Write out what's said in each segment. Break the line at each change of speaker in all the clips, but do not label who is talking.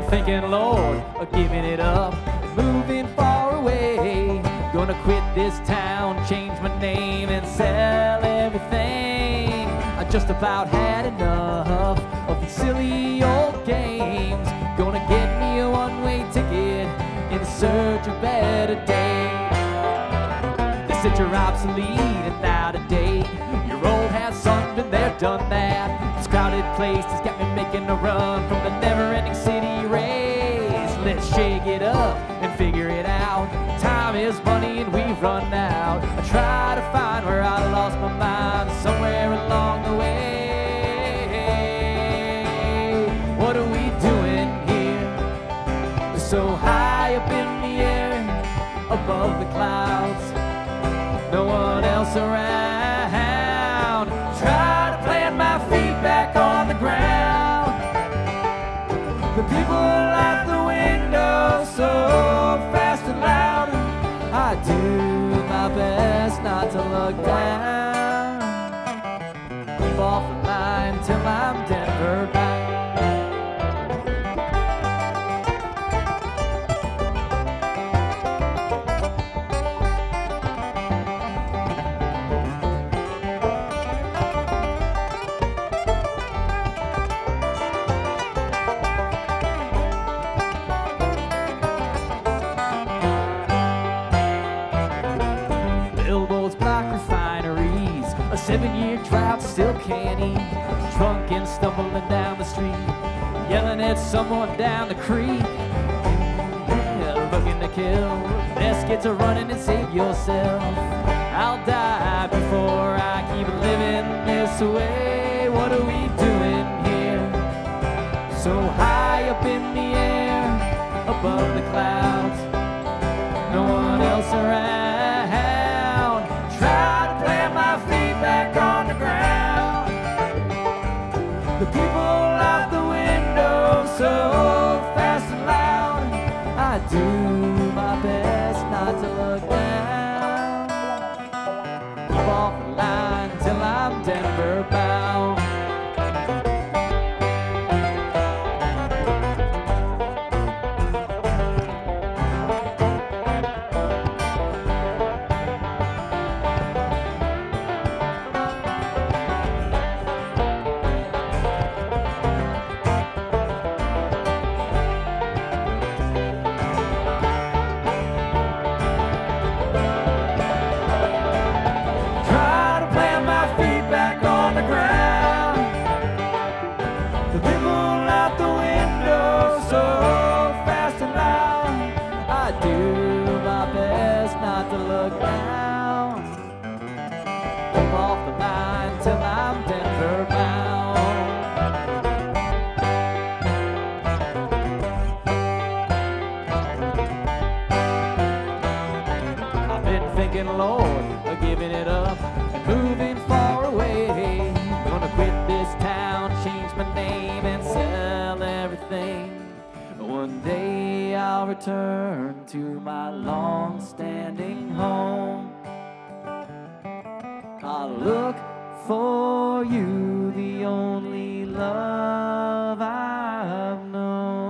thinking, Lord, of giving it up and moving far away. Gonna quit this town, change my name, and sell everything. I just about had enough of these silly old games. Gonna get me a one-way ticket in search of better days. They said you're obsolete and out of date. Your old has son been there, done that. This crowded place has got me making a run from the never-ending city race. Let's shake it up and figure it out. Time is money and we've run out. I try to find where I lost my mind somewhere along the way. What are we doing here? So high up in the air, above the clouds, no one else around. Try to plant my feet back on the ground. The people out the window so fast and loud. I do my best not to look down. Keep off the line till I'm Denver bound. Billboards block refineries, a 7-year drought still can't eat. Drunk and stumbling down the street, yelling at someone down the creek. Yeah, looking to kill, best get to running and save yourself. I'll die before I keep living this way. What are we doing here? So high up in the air, above the clouds, no one else around. Back on the ground. The people out the window so fast and loud. I do my best not to look down. Keep off the line till I'm Denver bound. Lord, of giving it up and moving far away. Gonna quit this town, change my name, and sell everything. One day I'll return to my long-standing home. I'll look for you, the only love I've known.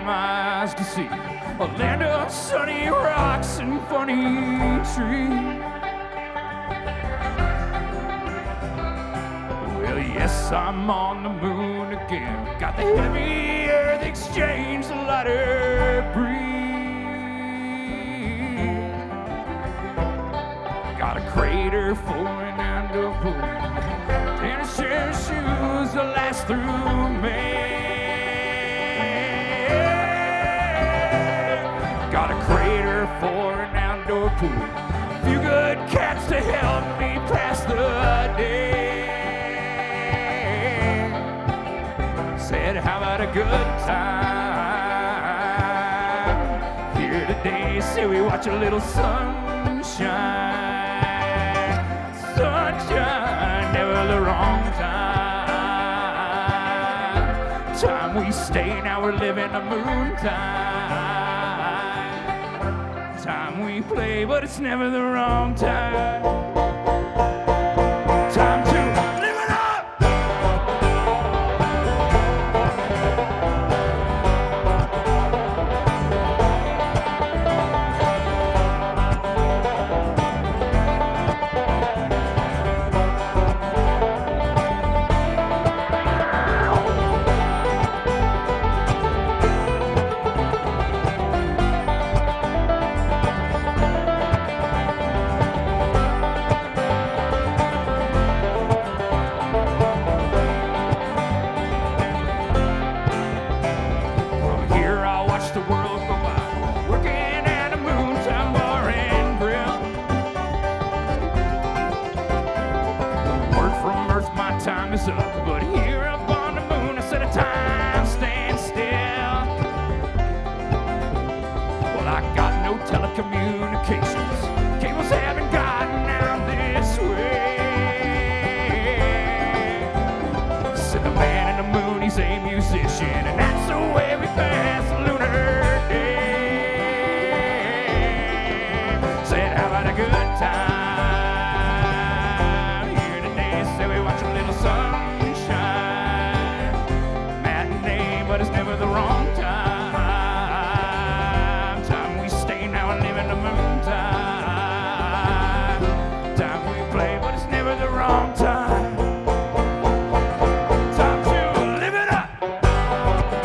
eyes to see a land of sunny rocks and funny trees. Well, yes, I'm on the moon again. Got the heavy earth exchange, the lighter breeze. Got a crater for an under pool, and a pair of shoes that last through May. Got a crater for an outdoor pool, a few good cats to help me pass the day. Said, how about a good time here today? Say we watch a little sunshine. Sunshine, never the wrong time. Time we stay, now we're living a moon time. Time we play, but it's never the wrong time. Time to live it up. The world go by, working at a moonshine bar and grill. Word from Earth, my time is up, but here up on the moon, I said a time stand still. Well, I got no telecommunications, cables haven't gotten out this way. Said the man in the moon, he's a musician, and that's the way we pass the lunar. A good time here today. Say we watch a little sunshine matinee, but it's never the wrong time. Time we stay now and live in the moon time. Time we play, but it's never the wrong time. Time to live it up.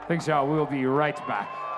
Thanks, y'all. We'll be right back.